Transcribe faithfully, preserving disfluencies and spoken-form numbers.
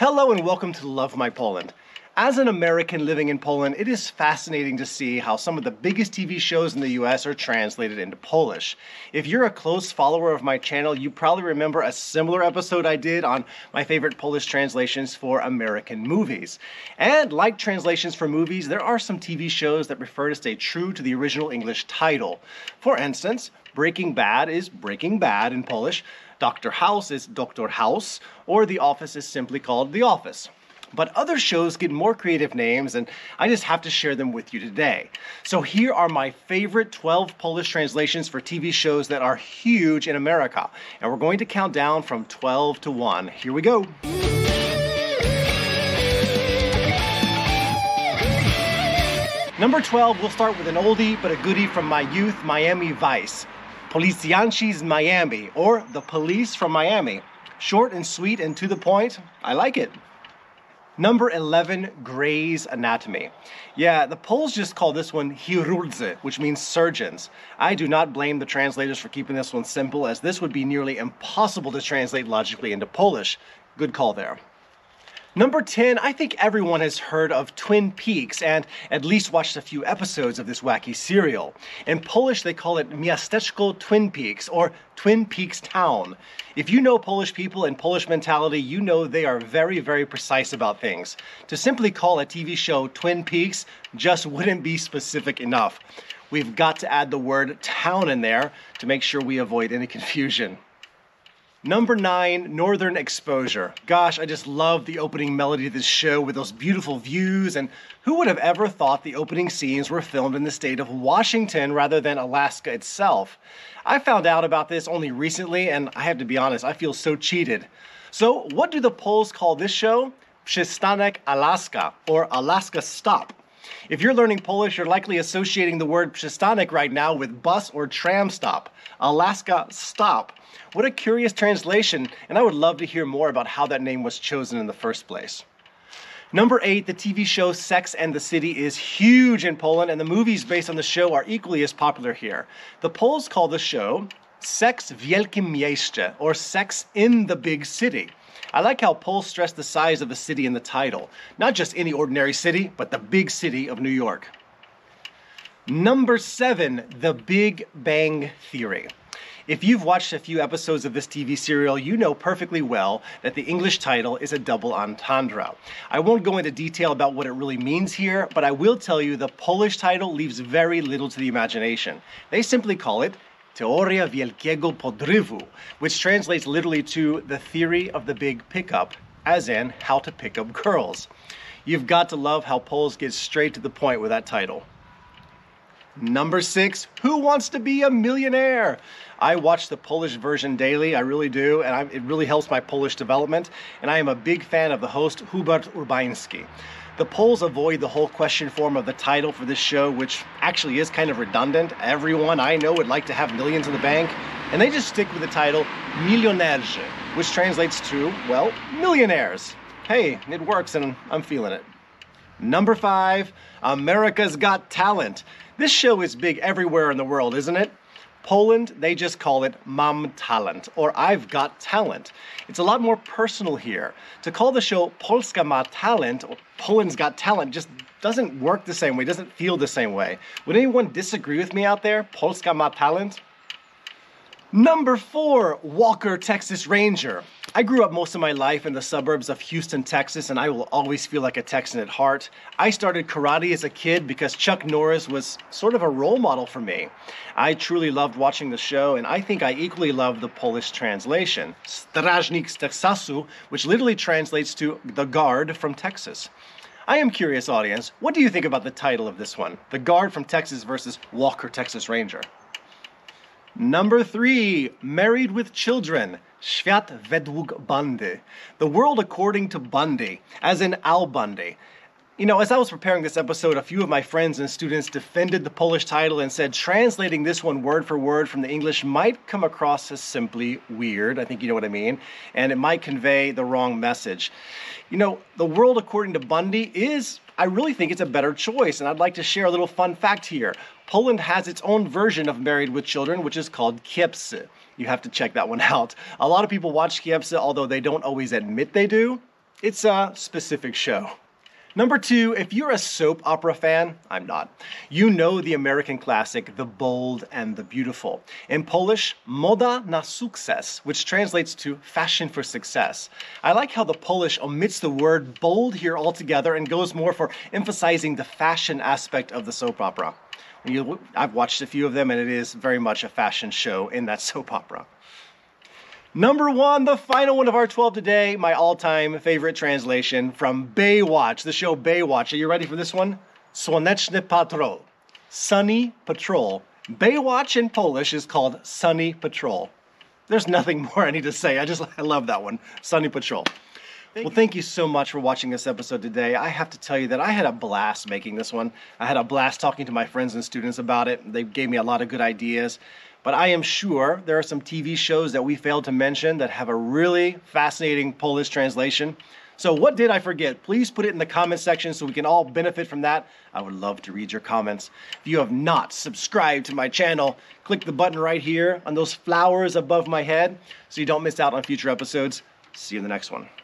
Hello and welcome to Love My Poland. As an American living in Poland, it is fascinating to see how some of the biggest T V shows in the U S are translated into Polish. If you're a close follower of my channel, you probably remember a similar episode I did on my favorite Polish translations for American movies. And like translations for movies, there are some T V shows that prefer to stay true to the original English title. For instance, Breaking Bad is Breaking Bad in Polish, Doctor House is Doktor House, or The Office is simply called The Office. But other shows get more creative names, and I just have to share them with you today. So here are my favorite twelve Polish translations for T V shows that are huge in America. And we're going to count down from twelve to one. Here we go. Number twelve, we'll start with an oldie but a goodie from my youth, Miami Vice. Policjanci z Miami, or The Police from Miami. Short and sweet and to the point. I like it. Number eleven, Grey's Anatomy. Yeah, the Poles just call this one chirurdzy, which means surgeons. I do not blame the translators for keeping this one simple, as this would be nearly impossible to translate logically into Polish. Good call there. Number ten, I think everyone has heard of Twin Peaks and at least watched a few episodes of this wacky serial. In Polish, they call it Miasteczko Twin Peaks, or Twin Peaks Town. If you know Polish people and Polish mentality, you know they are very, very precise about things. To simply call a T V show Twin Peaks just wouldn't be specific enough. We've got to add the word town in there to make sure we avoid any confusion. Number nine, Northern Exposure. Gosh, I just love the opening melody of this show with those beautiful views, and who would have ever thought the opening scenes were filmed in the state of Washington rather than Alaska itself? I found out about this only recently, and I have to be honest, I feel so cheated. So what do the Poles call this show? Przystanek Alaska, or Alaska Stop. If you're learning Polish, you're likely associating the word przystanek right now with bus or tram stop. Alaska Stop. What a curious translation, and I would love to hear more about how that name was chosen in the first place. Number eight, the T V show Sex and the City is huge in Poland, and the movies based on the show are equally as popular here. The Poles call the show Seks w Wielkim Mieście, or Sex in the Big City. I like how Poles stress the size of the city in the title. Not just any ordinary city, but the big city of New York. Number seven, The Big Bang Theory. If you've watched a few episodes of this T V serial, you know perfectly well that the English title is a double entendre. I won't go into detail about what it really means here, but I will tell you the Polish title leaves very little to the imagination. They simply call it Teoria Wielkiego Podrywu, which translates literally to the theory of the big pickup, as in how to pick up girls. You've got to love how Poles get straight to the point with that title. Number six, Who Wants to Be a Millionaire? I watch the Polish version daily, I really do, and I, it really helps my Polish development, and I am a big fan of the host Hubert Urbański. The Poles avoid the whole question form of the title for this show, which actually is kind of redundant. Everyone I know would like to have millions in the bank, and they just stick with the title Milionerzy, which translates to, well, millionaires. Hey, it works and I'm feeling it. Number five, America's Got Talent. This show is big everywhere in the world, isn't it? Poland, they just call it Mam Talent, or I've Got Talent. It's a lot more personal here. To call the show Polska ma talent, or Poland's Got Talent, just doesn't work the same way, doesn't feel the same way. Would anyone disagree with me out there? Polska ma talent? Number four, Walker Texas Ranger. I grew up most of my life in the suburbs of Houston, Texas, and I will always feel like a Texan at heart. I started karate as a kid because Chuck Norris was sort of a role model for me. I truly loved watching the show, and I think I equally loved the Polish translation, Strażnik z Teksasu, which literally translates to the guard from Texas. I am curious, audience, what do you think about the title of this one? The Guard from Texas versus Walker Texas Ranger. Number three, Married with Children. Świat według Bundy. The world according to Bundy, as in Al Bundy. You know, as I was preparing this episode, a few of my friends and students defended the Polish title and said translating this one word for word from the English might come across as simply weird. I think you know what I mean. And it might convey the wrong message. You know, the world according to Bundy is, I really think it's a better choice. And I'd like to share a little fun fact here. Poland has its own version of Married with Children, which is called Kiepsy. You have to check that one out. A lot of people watch Kiepsy, although they don't always admit they do. It's a specific show. Number two, if you're a soap opera fan, I'm not, you know the American classic, The Bold and the Beautiful. In Polish, Moda na sukces, which translates to fashion for success. I like how the Polish omits the word bold here altogether and goes more for emphasizing the fashion aspect of the soap opera. You, I've watched a few of them and it is very much a fashion show in that soap opera. Number one, the final one of our twelve today, my all-time favorite translation from Baywatch, the show Baywatch. Are you ready for this one? Słoneczny Patrol, Sunny Patrol. Baywatch in Polish is called Sunny Patrol. There's nothing more I need to say. I just, I love that one, Sunny Patrol. Well, thank you so much for watching this episode today. I have to tell you that I had a blast making this one. I had a blast talking to my friends and students about it. They gave me a lot of good ideas. But I am sure there are some T V shows that we failed to mention that have a really fascinating Polish translation. So what did I forget? Please put it in the comment section so we can all benefit from that. I would love to read your comments. If you have not subscribed to my channel, click the button right here on those flowers above my head so you don't miss out on future episodes. See you in the next one.